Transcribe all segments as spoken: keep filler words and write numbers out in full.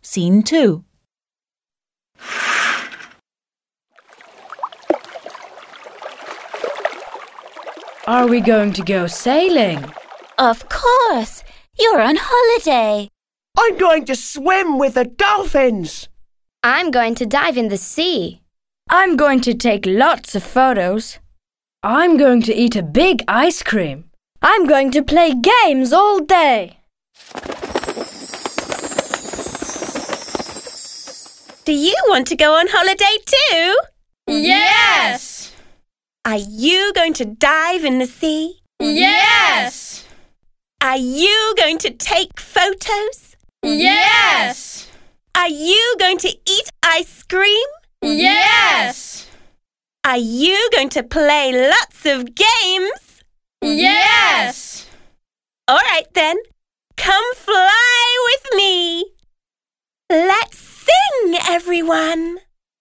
Scene two. Are we going to go sailing? Of course! You're on holiday. I'm going to swim with the dolphins. I'm going to dive in the sea. I'm going to take lots of photos. I'm going to eat a big ice cream. I'm going to play games all day. Do you want to go on holiday too? Yes! Are you going to dive in the sea? Yes! Are you going to take photos? Yes! Are you going to eat ice cream? Yes! Are you going to play lots of games? Yes! All right then, come fly with me. Let's sing, everyone.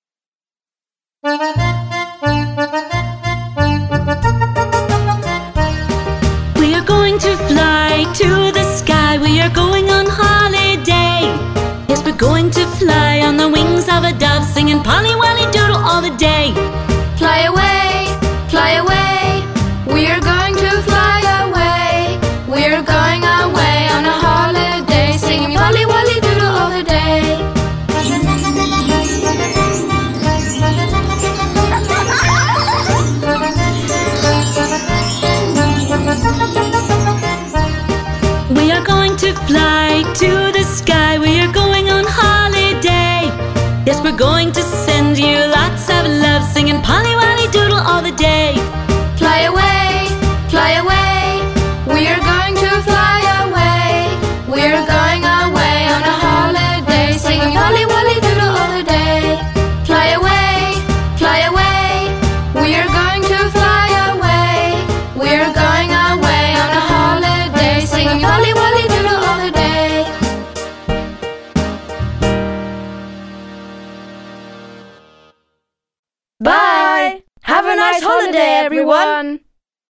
We are going to fly to the sky. We are going on holiday. Yes, we're going to fly on the wings of a dove, singing Polly Wolly Doodle all the day. Fly away, fly away. We are going to fly away. We are going away on a holiday, singing Polly Wolly Doodle all the day. We are going to fly to the sky. We are going on holiday. Yes, we're going to send you lots of love, singing Polly Wolly Doodle all the day. Fly away, fly away. We are going to fly away. We are going away on a holiday, singing Polly Wolly Doodle all the day. Fly away, fly away. We are going to fly away. We are going away on a holiday, singing Polly Wolly Doodle all the day. Bye! Have a nice holiday, everyone!